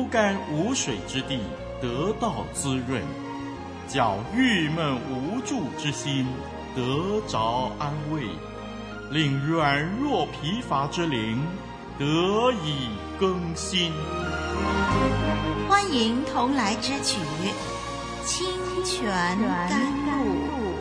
干无水之地得到滋润，叫郁闷无助之心得着安慰，令软弱疲乏之灵得以更新。 欢迎同来之曲《清泉甘露》。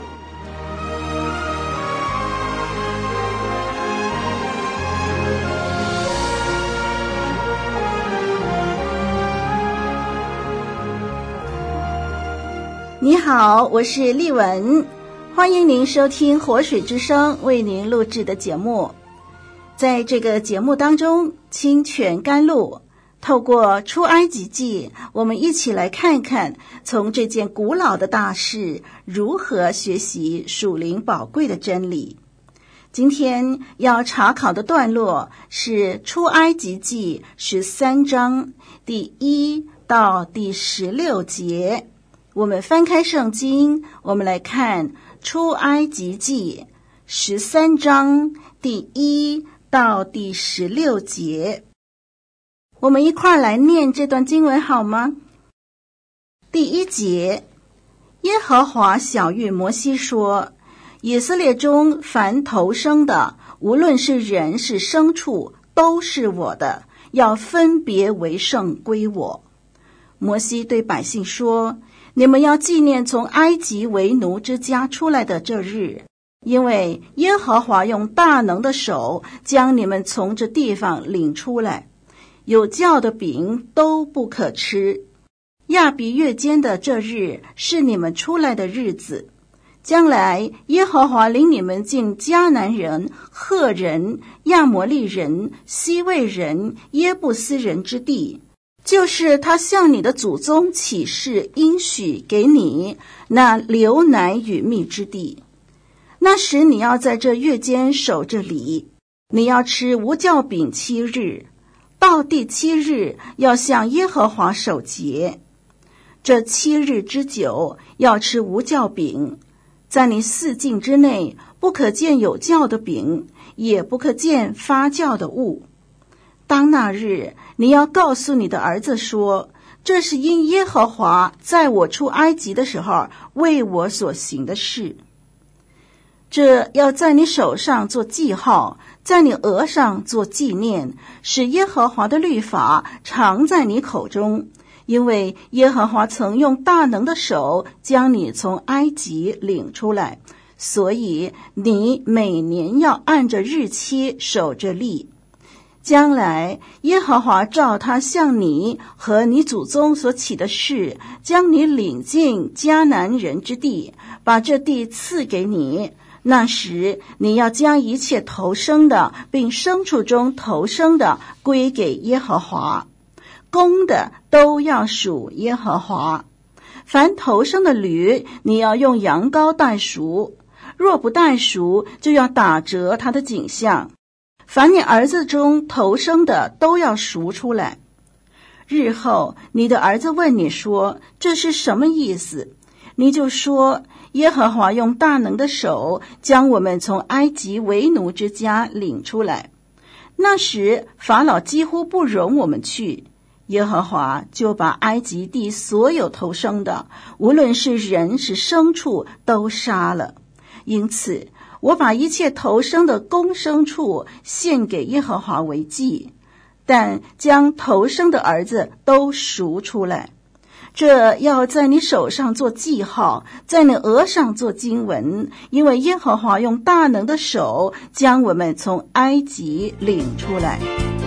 你好，我是丽文，欢迎您收听活水之声为您录制的节目。在这个节目当中，清泉甘露透过出埃及记，我们一起来看看从这件古老的大事如何学习属灵宝贵的真理。今天要查考的段落是出埃及记13章第1到第16节。我们翻开圣经，我们来看出埃及记13章第1到第16节。我们一块儿来念这段经文好吗？第1节，耶和华晓谕摩西说，以色列中凡头生的，无论是人是牲畜，都是我的，要分别为圣归我。摩西对百姓说，你们要纪念从埃及为奴之家出来的这日，因为耶和华用大能的手将你们从这地方领出来，有酵的饼都不可吃。亚比月间的这日是你们出来的日子，将来耶和华领你们进迦南人、赫人、亚摩利人、西魏人、耶布斯人之地，就是他向你的祖宗起誓应许给你那流奶与蜜之地。那时你要在这月间守着礼，你要吃无酵饼7日，到第7日要向耶和华守节。这7日之久要吃无酵饼，在你4境之内不可见有酵的饼，也不可见发酵的物。当那日，你要告诉你的儿子说，这是因耶和华在我出埃及的时候为我所行的事。这要在你手上做记号，在你额上做纪念，使耶和华的律法常在你口中，因为耶和华曾用大能的手将你从埃及领出来，所以你每年要按着日期守着例。将来耶和华照他向你和你祖宗所起的誓，将你领进迦南人之地，把这地赐给你。那时你要将一切头生的并牲畜中头生的归给耶和华，公的都要属耶和华。凡头生的驴，你要用羊羔代赎，若不代赎，就要打折他的颈项。凡你儿子中头生的都要赎出来。日后你的儿子问你说，这是什么意思？你就说，耶和华用大能的手将我们从埃及为奴之家领出来。那时法老几乎不容我们去，耶和华就把埃及地所有头生的，无论是人是牲畜，都杀了。因此我把一切头生的公牲畜献给耶和华为祭，但将头生的儿子都赎出来。这要在你手上做记号，在你额上做经文，因为耶和华用大能的手将我们从埃及领出来。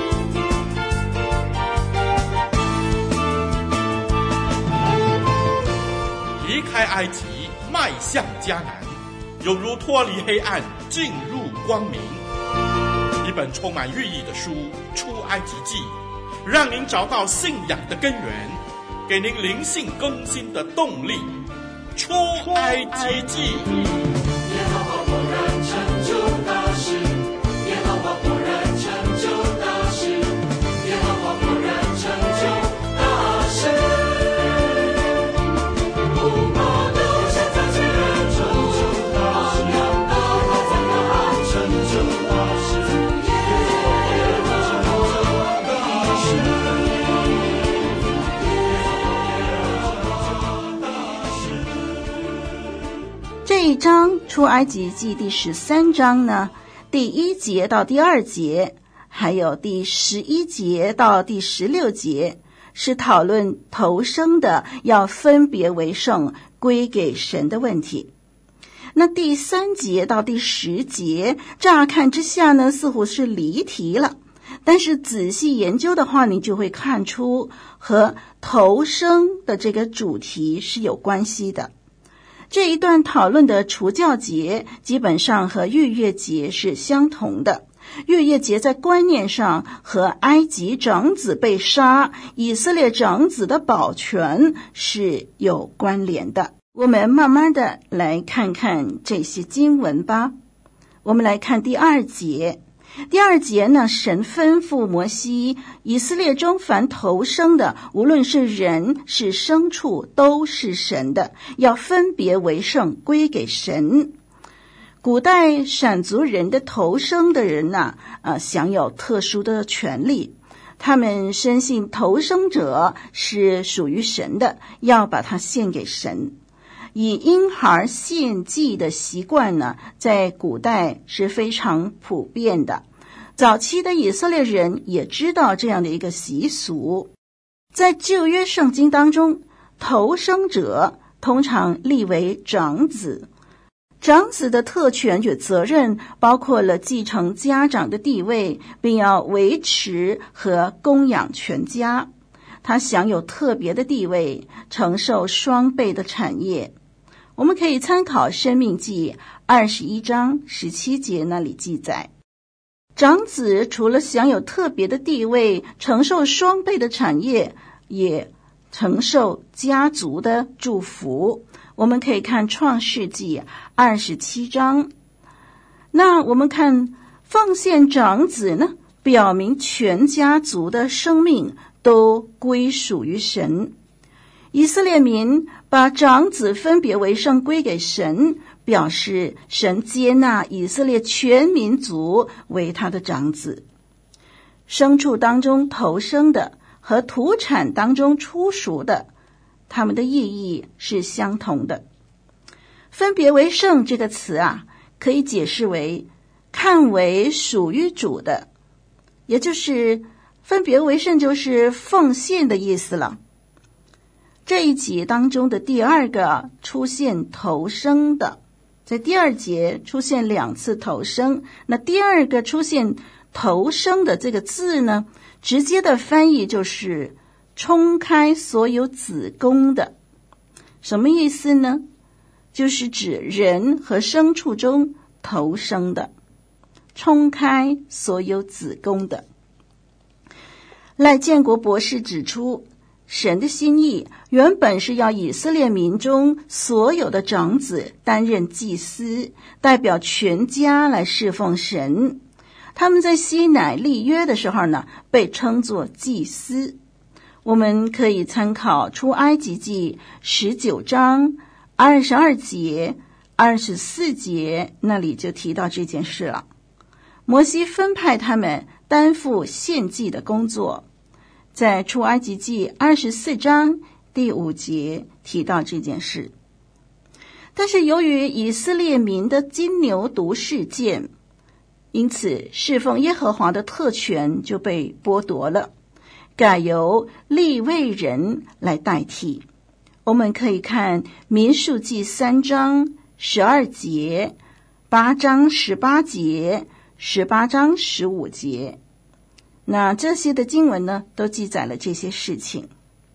离开埃及，迈向迦南，犹如脱离黑暗进入光明。一本充满寓意的书《出埃及记》，让您找到信仰的根源，给您灵性更新的动力。出埃及记。 耶和华果然成就大事，耶和华果然成就大事，耶和华果然成就大事。 出埃及记第13章呢，第1节到第2节，还有第11节到第16节，是讨论头生的要分别为圣，归给神的问题。那第3节到第10节，乍看之下呢，似乎是离题了，但是仔细研究的话，你就会看出和头生的这个主题是有关系的。这一段讨论的除酵节基本上和逾越节是相同的，逾越节在观念上和埃及长子被杀、以色列长子的保全是有关联的。我们慢慢的来看看这些经文吧。我们来看第2节。第2节呢，神吩咐摩西，以色列中凡头生的，无论是人是牲畜，都是神的，要分别为圣，归给神。古代闪族人的头生的人呢，享有特殊的权利，他们深信头生者是属于神的，要把它献给神。以婴孩献祭的习惯呢，在古代是非常普遍的。早期的以色列人也知道这样的一个习俗。在旧约圣经当中，头生者通常立为长子。长子的特权与责任包括了继承家长的地位，并要维持和供养全家。他享有特别的地位，承受双倍的产业。我们可以参考《申命记》21章17节，那里记载，长子除了享有特别的地位，承受双倍的产业，也承受家族的祝福。我们可以看《创世纪》27章。那我们看奉献长子呢，表明全家族的生命都归属于神。以色列民把长子分别为圣，归给神，表示神接纳以色列全民族为他的长子。牲畜当中头生的和土产当中出熟的，它们的意义是相同的。分别为圣这个词啊，可以解释为看为属于主的，也就是分别为圣就是奉献的意思了。这一节当中的第2个出现头生的，在第2节出现2次头生。那第2个出现头生的这个字呢，直接的翻译就是冲开所有子宫的。什么意思呢？就是指人和牲畜中头生的，冲开所有子宫的。赖建国博士指出，神的心意原本是要以色列民中所有的长子担任祭司，代表全家来侍奉神。他们在西乃立约的时候呢，被称作祭司。我们可以参考出埃及记19章22节、24节，那里就提到这件事了。摩西分派他们担负献祭的工作，在出埃及记24章第5节提到这件事。但是由于以色列民的金牛犊事件，因此侍奉耶和华的特权就被剥夺了，改由利未人来代替。我们可以看民数记3章12节、8章18节、18章15节。那这些的经文呢，都记载了这些事情。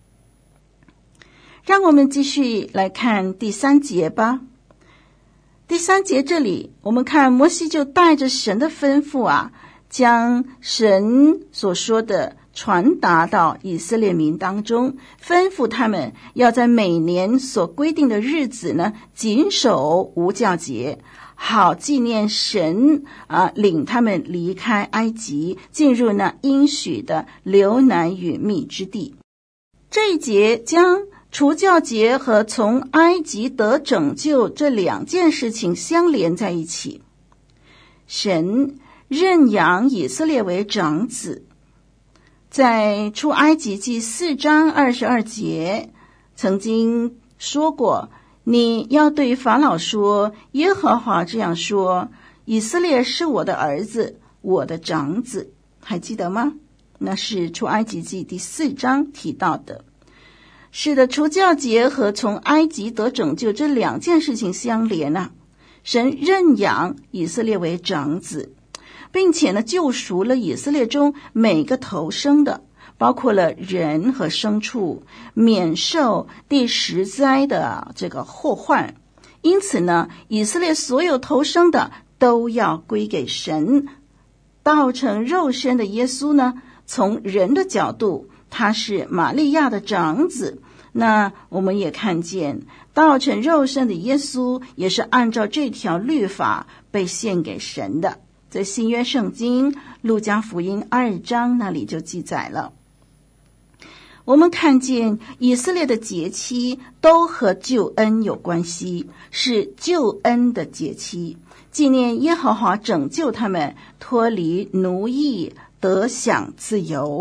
让我们继续来看第3节吧。第3节这里，我们看摩西就带着神的吩咐啊，将神所说的传达到以色列民当中，吩咐他们要在每年所规定的日子呢，谨守无酵节，好纪念神领他们离开埃及，进入那应许的流奶与蜜之地。这一节将除酵节和从埃及得拯救这2件事情相连在一起。神认养以色列为长子，在出埃及记4章22节曾经说过， 你要对法老说，耶和华这样说，以色列是我的儿子，我的长子。还记得吗？那是出埃及记第4章提到的。是的，除酵节和从埃及得拯救这2件事情相连啊。神认养以色列为长子，并且呢救赎了以色列中每个头生的，包括了人和牲畜，免受第10灾的这个祸患。因此呢，以色列所有头生的都要归给神。道成肉身的耶稣呢，从人的角度，他是玛利亚的长子。那我们也看见道成肉身的耶稣也是按照这条律法被献给神的。在新约圣经路加福音2章那里就记载了。我们看见以色列的节期都和救恩有关系，是救恩的节期，纪念耶和华拯救他们脱离奴役，得享自由。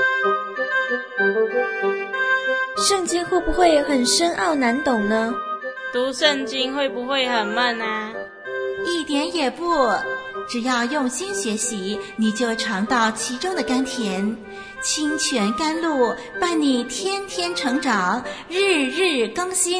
圣经会不会很深奥难懂呢？ 读圣经会不会很闷啊？ 一点也不，只要用心学习，你就尝到其中的甘甜。清泉甘露伴你天天成长，日日更新。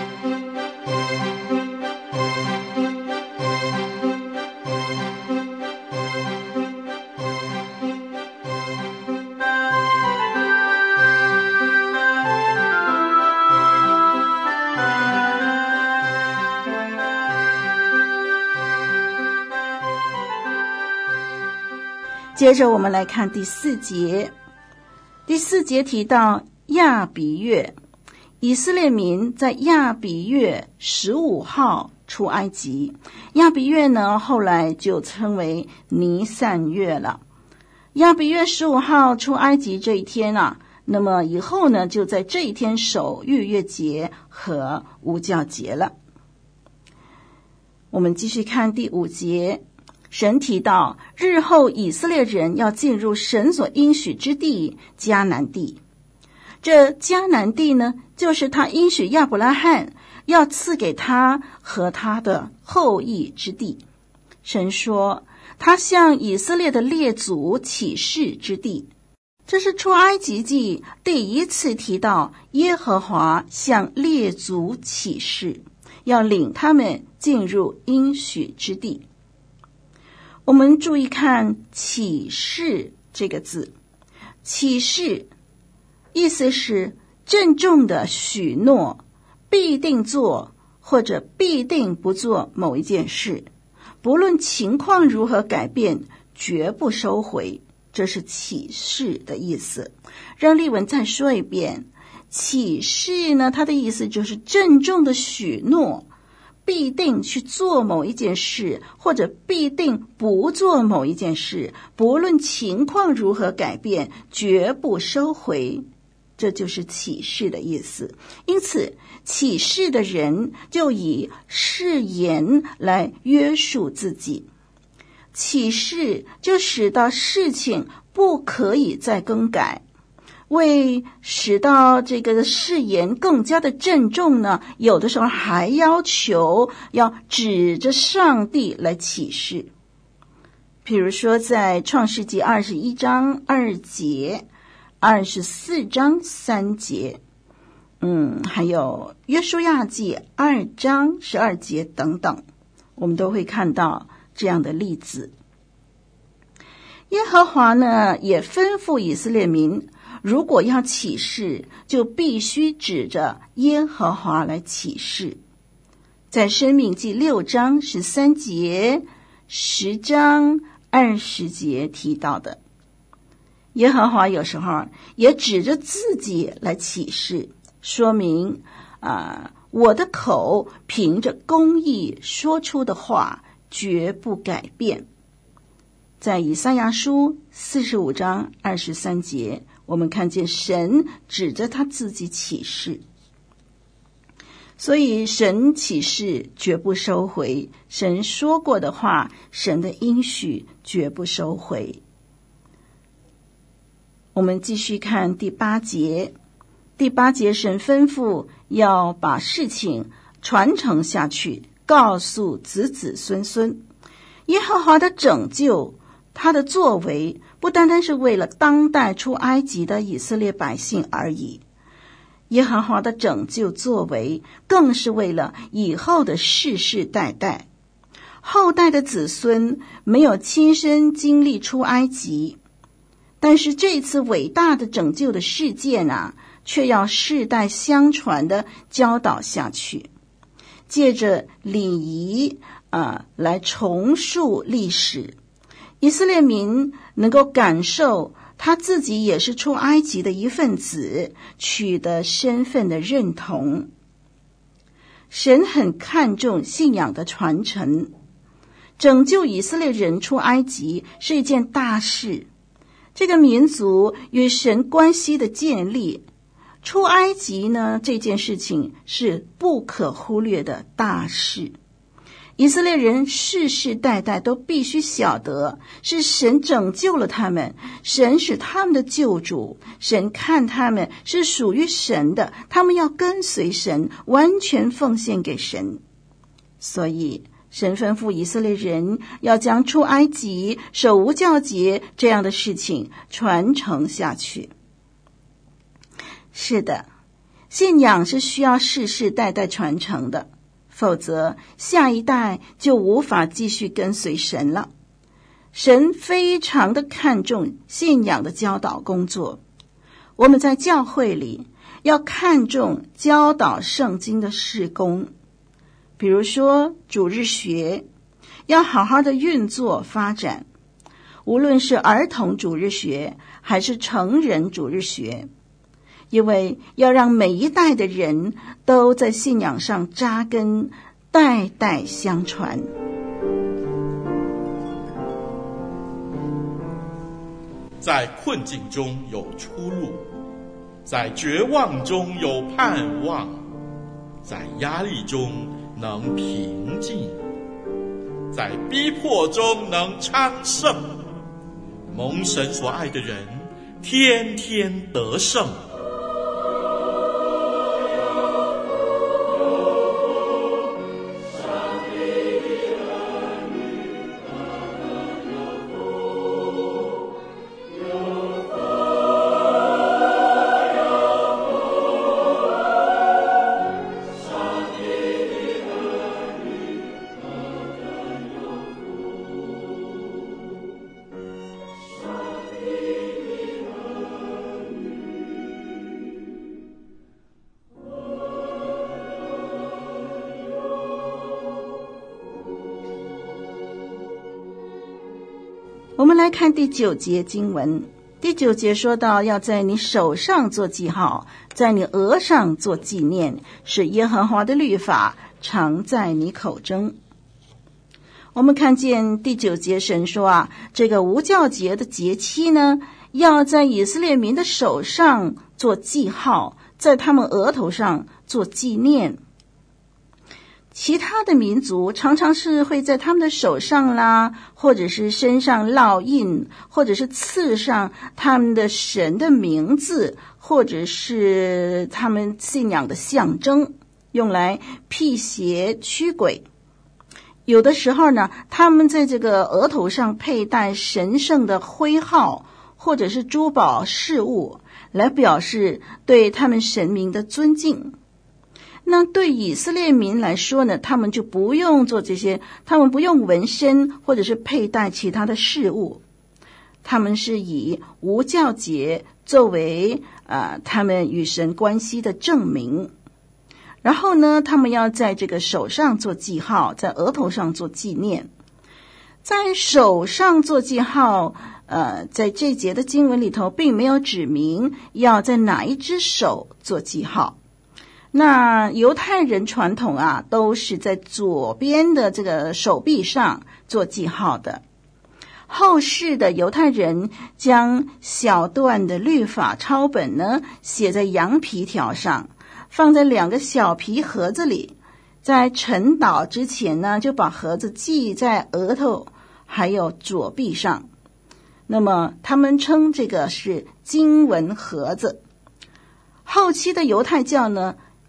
接着我们来看第4节。第4节提到亚比月，以色列民在亚比月15号出埃及。亚比月呢，后来就称为尼散月了。亚比月15号出埃及这一天啊，那么以后呢，就在这一天守逾越节和无酵节了。我们继续看第5节。神提到日后以色列人要进入神所应许之地迦南地。这迦南地呢，就是他应许亚伯拉罕要赐给他和他的后裔之地。神说他向以色列的列祖起誓之地。这是出埃及记第1次提到耶和华向列祖起誓，要领他们进入应许之地。我们注意看起誓这个字，起誓意思是郑重的许诺，必定做或者必定不做某一件事，不论情况如何改变，绝不收回，这是起誓的意思。让丽文再说一遍，起誓呢，它的意思就是郑重的许诺，必定去做某一件事，或者必定不做某一件事，不论情况如何改变，绝不收回，这就是起誓的意思。因此起誓的人就以誓言来约束自己，起誓就使到事情不可以再更改。为使到这个誓言更加的郑重呢，有的时候还要求要指着上帝来起誓。比如说在创世纪21章2节、24章3节，还有约书亚记2章12节等等，我们都会看到这样的例子。耶和华呢，也吩咐以色列民，如果要起誓，就必须指着耶和华来起誓。在申命记6章13节、10章20节提到的，耶和华有时候也指着自己来起誓，说明我的口凭着公义说出的话绝不改变。在以赛亚书45章23节，我们看见神指着他自己起誓。所以神起誓绝不收回，神说过的话，神的应许绝不收回。我们继续看第8节。第8节，神吩咐要把事情传承下去，告诉子子孙孙。耶和华的拯救，他的作为不单单是为了当代出埃及的以色列百姓而已，耶和华的拯救作为更是为了以后的世世代代。后代的子孙没有亲身经历出埃及，但是这次伟大的拯救的事件啊，却要世代相传的教导下去，借着礼仪来重述历史。以色列民能够感受他自己也是出埃及的一份子，取得身份的认同。神很看重信仰的传承，拯救以色列人出埃及是一件大事，这个民族与神关系的建立，出埃及呢，这件事情是不可忽略的大事。以色列人世世代代都必须晓得，是神拯救了他们，神是他们的救主，神看他们是属于神的，他们要跟随神，完全奉献给神。所以神吩咐以色列人要将出埃及、守无酵节这样的事情传承下去。是的，信仰是需要世世代代传承的，否则下一代就无法继续跟随神了。神非常的看重信仰的教导工作，我们在教会里要看重教导圣经的事工，比如说主日学要好好的运作发展，无论是儿童主日学还是成人主日学，因为要让每一代的人都在信仰上扎根，代代相传。 在困境中有出路，在绝望中有盼望，在压力中能平静，在逼迫中能昌盛。蒙神所爱的人，天天得胜。 我们来看第9节经文。第9节说到，要在你手上做记号，在你额上做纪念，使耶和华的律法常在你口中。我们看见第9节神说这个无酵节的节期呢，要在以色列民的手上做记号，在他们额头上做纪念。其他的民族常常是会在他们的手上啦，或者是身上烙印，或者是刺上他们的神的名字，或者是他们信仰的象征，用来辟邪驱鬼。有的时候呢，他们在这个额头上佩戴神圣的徽号，或者是珠宝饰物，来表示对他们神明的尊敬。那对以色列民来说呢，他们就不用做这些，他们不用纹身或者是佩戴其他的饰物，他们是以无酵节作为他们与神关系的证明。然后呢，他们要在这个手上做记号，在额头上做纪念。在手上做记号，在这节的经文里头并没有指明要在哪一只手做记号。那犹太人传统都是在左边的这个手臂上做记号的。后世的犹太人将小段的律法抄本呢写在羊皮条上，放在2个小皮盒子里，在晨祷之前呢，就把盒子系在额头还有左臂上。那么他们称这个是经文盒子。后期的犹太教呢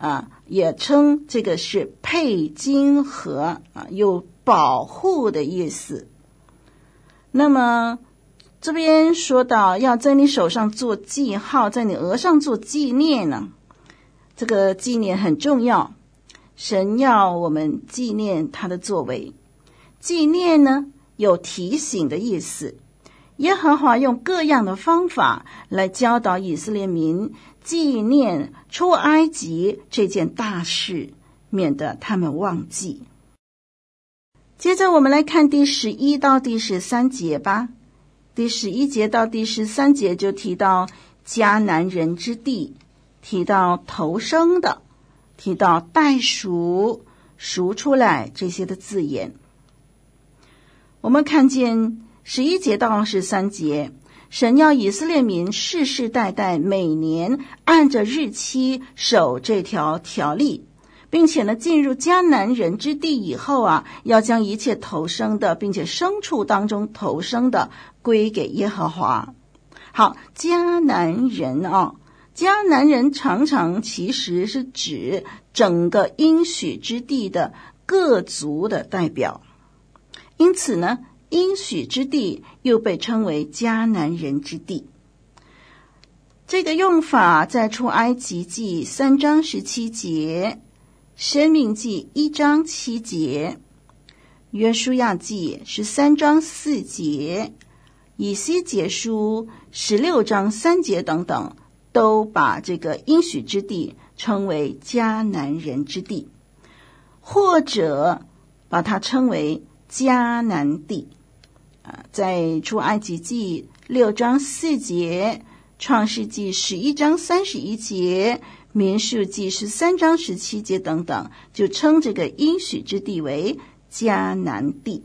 也称这个是配金盒有保护的意思。那么这边说到要在你手上做记号，在你额上做纪念呢，这个纪念很重要，神要我们纪念他的作为。纪念呢有提醒的意思，耶和华用各样的方法来教导以色列民纪念出埃及这件大事，免得他们忘记。接着我们来看第11到第13节吧。第11节到第13节就提到迦南人之地，提到头生的，提到代赎，赎出来这些的字眼。我们看见11节到13节，神要以色列民世世代代每年按着日期守这条条例，并且呢，进入迦南人之地以后要将一切头生的，并且牲畜当中头生的归给耶和华。好，迦南人迦南人常常其实是指整个应许之地的各族的代表，因此呢，应许之地又被称为迦南人之地。这个用法在出埃及记3章17节，申命记1章7节，约书亚记13章4节，以西结书16章3节等等，都把这个应许之地称为迦南人之地，或者把它称为迦南地。在出埃及记6章4节，创世纪11章31节，民数记13章17节等等，就称这个应许之地为迦南地。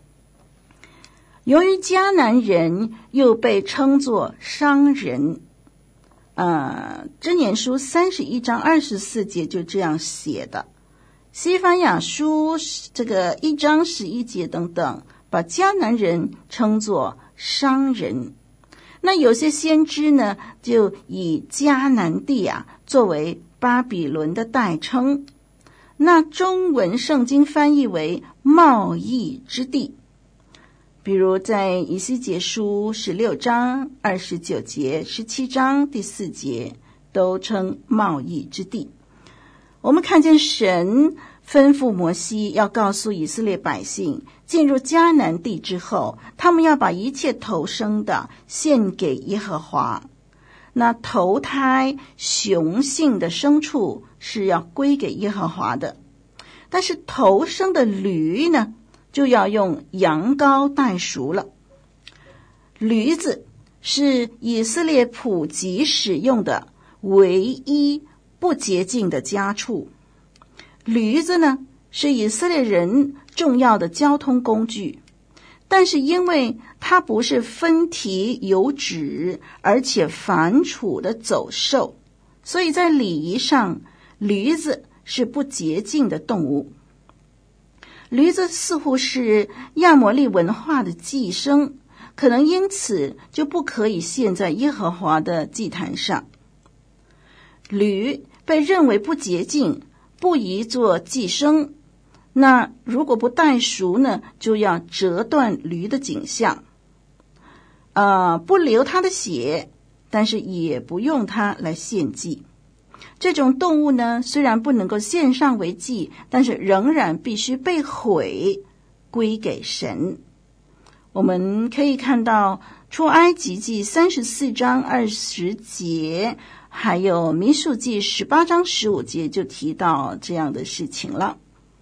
由于迦南人又被称作商人，箴言书31章24节就这样写的，西番雅书这个1章11节等等，把迦南人称作商人。那有些先知呢，就以迦南地作为巴比伦的代称，那中文圣经翻译为贸易之地。比如在以西结书16章29节、17章第4节都称贸易之地。我们看见神吩咐摩西要告诉以色列百姓，进入迦南地之后，他们要把一切头生的献给耶和华。那头胎雄性的牲畜是要归给耶和华的，但是头生的驴呢，就要用羊羔代赎了。驴子是以色列普及使用的唯一不洁净的家畜。驴子呢，是以色列人重要的交通工具，但是因为它不是分蹄有脂而且繁储的走兽，所以在礼仪上，驴子是不洁净的动物。驴子似乎是亚摩利文化的寄生，可能因此就不可以献在耶和华的祭坛上。驴被认为不洁净，不宜做祭牲，那如果不代赎呢，就要折断驴的颈项，不流它的血，但是也不用它来献祭。这种动物呢，虽然不能够献上为祭，但是仍然必须被毁，归给神。我们可以看到出埃及记34章20节，还有民数记18章15节就提到这样的事情了。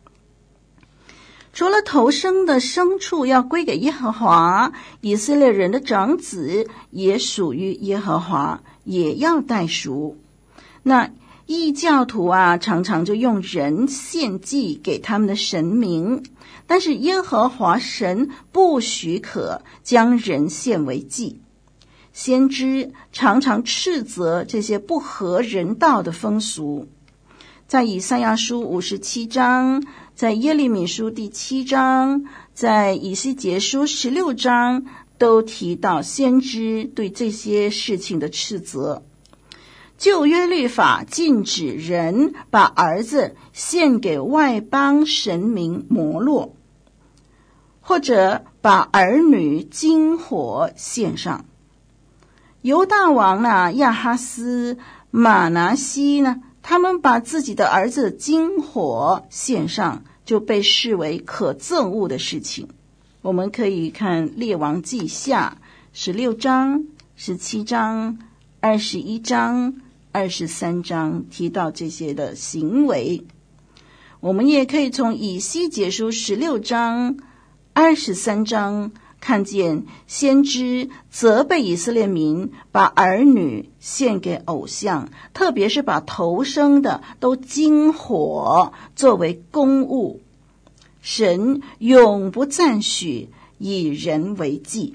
除了头生的牲畜要归给耶和华，以色列人的长子也属于耶和华，也要代赎。那异教徒常常就用人献祭给他们的神明，但是耶和华神不许可将人献为祭。先知常常斥责这些不合人道的风俗，在以赛亚书57章，在耶利米书第7章，在以西结书16章都提到先知对这些事情的斥责。 旧约律法禁止人把儿子献给外邦神明摩洛，或者把儿女金火献上。犹大王亚哈斯、马拿西呢，他们把自己的儿子金火献上，就被视为可憎恶的事情。我们可以看列王记下16章、17章、21章、23章提到这些的行为。我们也可以从以西结书16章、23章看见先知责备以色列民把儿女献给偶像，特别是把头生的都金火作为公物。神永不赞许以人为祭。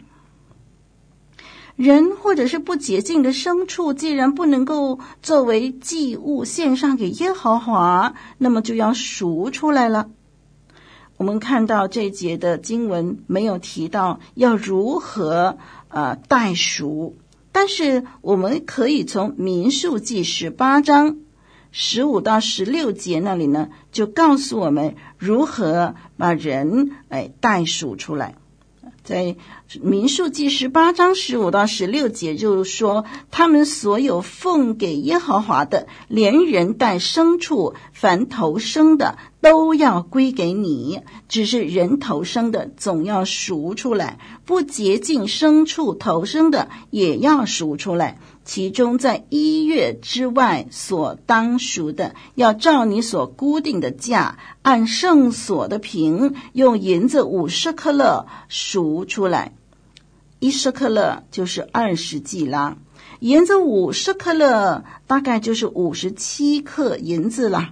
人或者是不洁净的牲畜，既然不能够作为祭物献上给耶和华，那么就要赎出来了。我们看到这节的经文没有提到要如何代赎，但是我们可以从民数记18章15到16节那里呢，就告诉我们如何把人代赎出来。在民数记18章15到16节就是说，他们所有奉给耶和华的，连人带牲畜，凡头生的都要归给你，只是人头生的总要赎出来，不洁净牲畜头生的也要赎出来。其中在1月之外所当赎的，要照你所固定的价，按圣所的平，用银子5舍克勒赎出来。1舍克勒就是20季拉，银子5舍克勒大概就是57克银子了。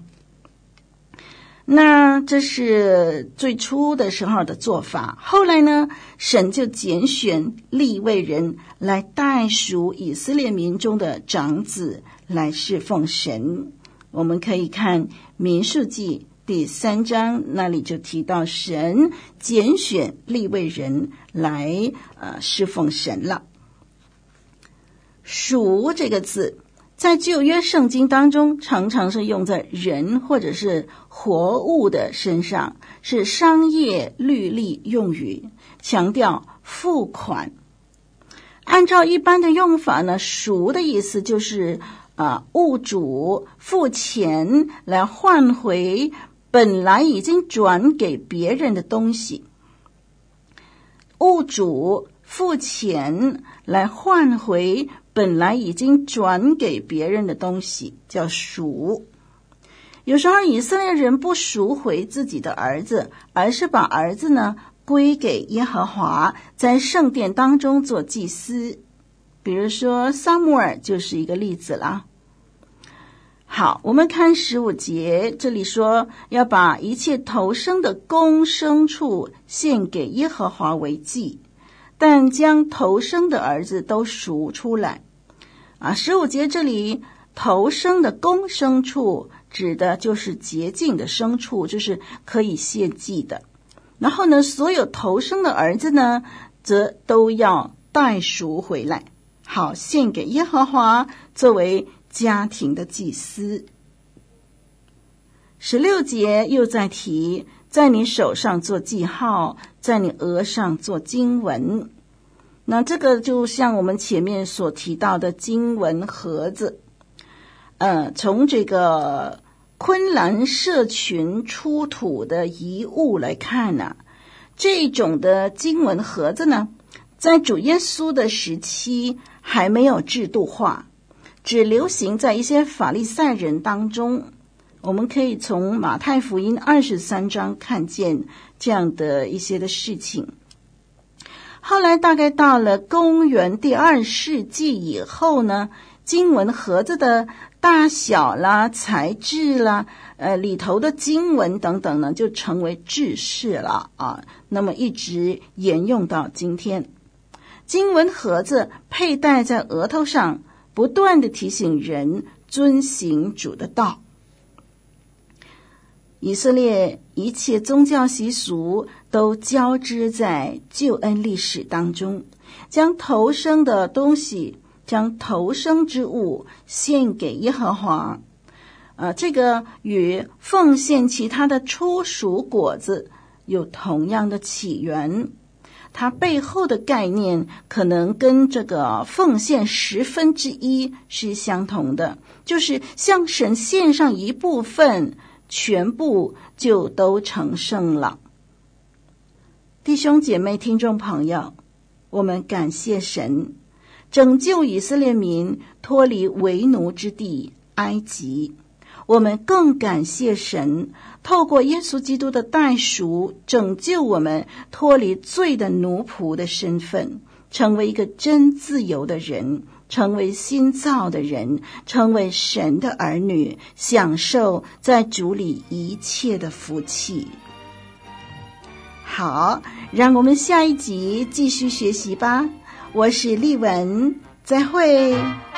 那这是最初的时候的做法，后来呢，神就拣选利未人来代赎以色列民中的长子来侍奉神。我们可以看民数记第3章，那里就提到神拣选利未人来侍奉神了。赎这个字在旧约圣经当中常常是用在人或者是活物的身上，是商业律例用语，强调付款。按照一般的用法呢，赎的意思就是物主付钱来换回本来已经转给别人的东西。物主付钱来换回本来已经转给别人的东西，叫赎。有时候以色列人不赎回自己的儿子，而是把儿子呢归给耶和华，在圣殿当中做祭司。比如说撒母耳就是一个例子啦。好，我们看15节，这里说要把一切头生的公牲畜献给耶和华为祭，但将头生的儿子都赎出来。15节这里头生的公牲畜指的就是洁净的牲畜，就是可以献祭的。然后呢，所有头生的儿子呢，则都要代赎回来，好献给耶和华，作为家庭的祭司。16节又在提，在你手上做记号，在你额上做经文。那这个就像我们前面所提到的经文盒子，从这个昆兰社群出土的遗物来看呢，这种的经文盒子呢，在主耶稣的时期还没有制度化，只流行在一些法利赛人当中。我们可以从马太福音23章看见这样的一些的事情。后来大概到了公元第2世纪以后呢，经文盒子的大小啦、材质啦、里头的经文等等呢，就成为制式了啊。那么一直沿用到今天。经文盒子佩戴在额头上，不断地提醒人遵行主的道。以色列一切宗教习俗都交织在救恩历史当中，将头生的东西将头生之物献给耶和华。这个与奉献其他的初熟果子有同样的起源，它背后的概念可能跟这个奉献1/10是相同的，就是向神献上一部分，全部就都成圣了。弟兄姐妹听众朋友，我们感谢神拯救以色列民脱离为奴之地埃及，我们更感谢神透过耶稣基督的代赎拯救我们脱离罪的奴仆的身份，成为一个真自由的人，成为新造的人，成为神的儿女，享受在主里一切的福气。好，让我们下一集继续学习吧。我是丽文，再会。